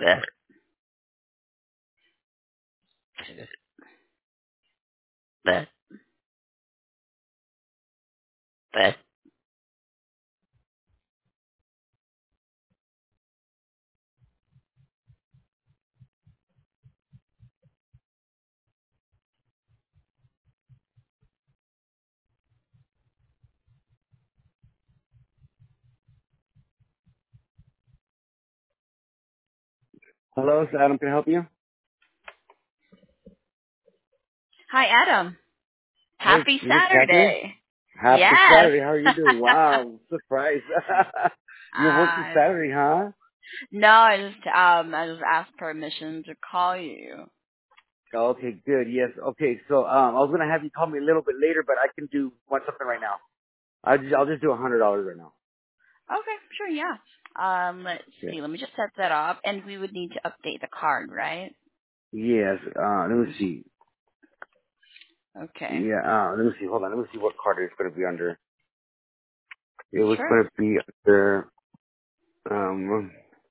Bet, bet, bet. Hello, it's Adam. Can I help you? Hi, Adam. Hey, Happy is this Catherine? Saturday. Happy Yes. Saturday. How are you doing? Wow, surprise. You're working uh, Saturday, huh? no, I just asked permission to call you. Okay, good. Yes. Okay, so I was gonna have you call me a little bit later, but I can do something right now. I'll just do $100 right now. Okay, sure, yeah. Let's Yeah. see. Let me just set that up, and we would need to update the card, right? Yes. Let me see. Okay. Yeah. Let me see. Hold on. Let me see what card it's gonna be under. It was Sure. gonna be under. Um.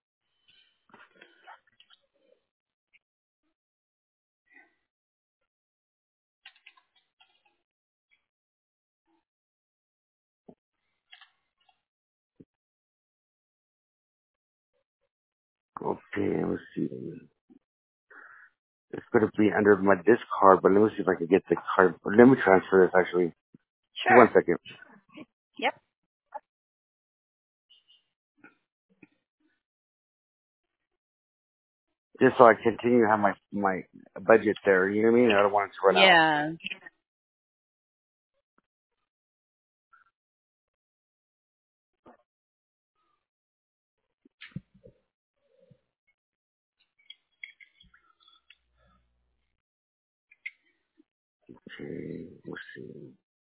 Okay. Let's see. It's gonna be under this card, but let me see if I can get the card. Let me transfer this actually. One Sure. second. Yep. Just so I continue to have my budget there. You know what I mean? I don't want it to run out. Yeah. Okay, let's see.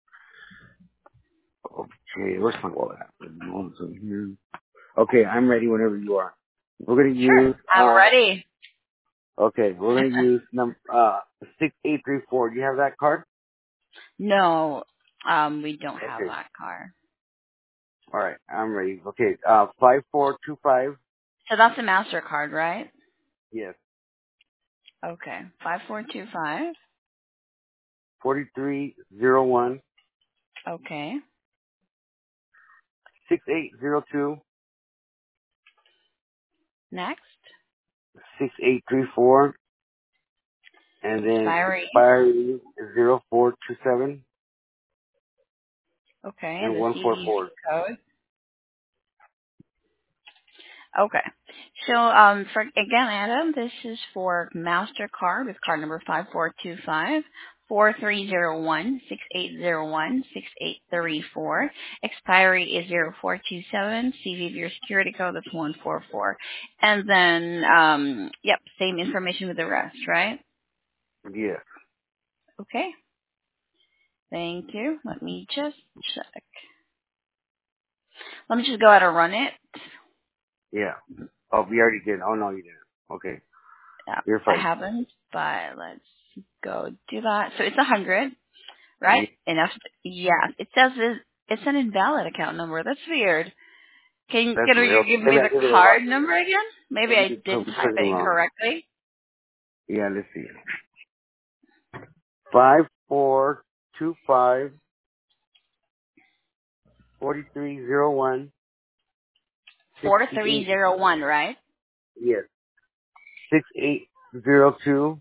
Okay, where's my wallet? It's in here. Okay, I'm ready whenever you are. We're gonna Sure. use I'm ready. we're gonna use 6834. Do you have that card? No, we don't have Okay. that card. All right, I'm ready. Okay, 5425. So that's a MasterCard, right? Yes. Okay. 5425. 4301 Okay. 6802 Next. 6834, and then Expiry. expiry 0427 Okay. And and the CVV 144. code. Okay. So, for again, Adam, this is for MasterCard with card number 5425-4301-6801-6834. Expiry is 0427. CVV your security code, that's 144. And then, yep, same information with the rest, right? Yeah, Okay. Thank you. Let me just check. Let me just go ahead and run it. yeah. Oh, we already did. Oh, no, you didn't. Okay. You're I fine. haven't, but let's go do that. So it's 100, right? Yeah, Enough. Yeah. It says it's an invalid account number. That's weird. that's Can you weird. give me Maybe I the did it wrong. card number again? Maybe Maybe I I did did type something it wrong. incorrectly. Yeah, let's see. 5425 4301 68. 4301, right? Yes. 6802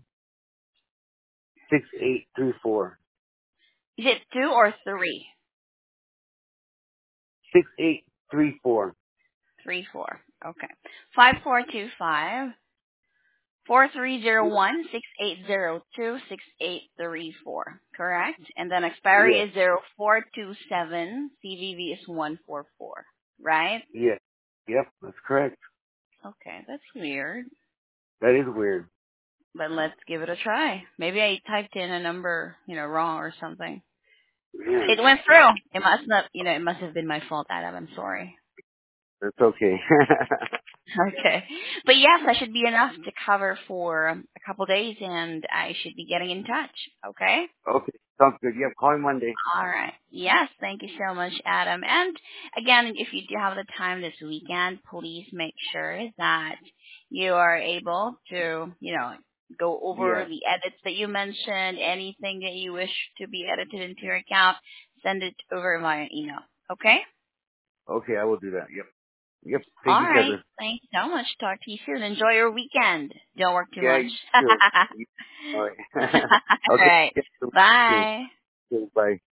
6834. Is it 2 or 3? 6834. 34. Okay. 5425 4301-6802-6834, correct? And then expiry Yes. is 0427. CVV is 144, right? Yes. Yep, that's correct. Okay, that's weird. That is weird. But let's give it a try. Maybe I typed in a number, wrong or something. Yeah. It went through. It must not, it must have been my fault, Adam. I'm sorry. That's okay. Okay. But yes, I should be enough to cover for a couple days, and I should be getting in touch. Okay? Okay. Sounds good. Yep, call me Monday. All right. Yes, thank you so much, Adam. And again, if you do have the time this weekend, please make sure that you are able to, go over Yeah. the edits that you mentioned, anything that you wish to be edited into your account, send it over via email. Okay? Okay, I will do that. Yep. Yep. Thank All you, right. Catherine. Thank you so much. Talk to you soon. Enjoy your weekend. Don't work too Yeah, much. you too. All right. All Okay. right. Yep. Bye. Okay, bye.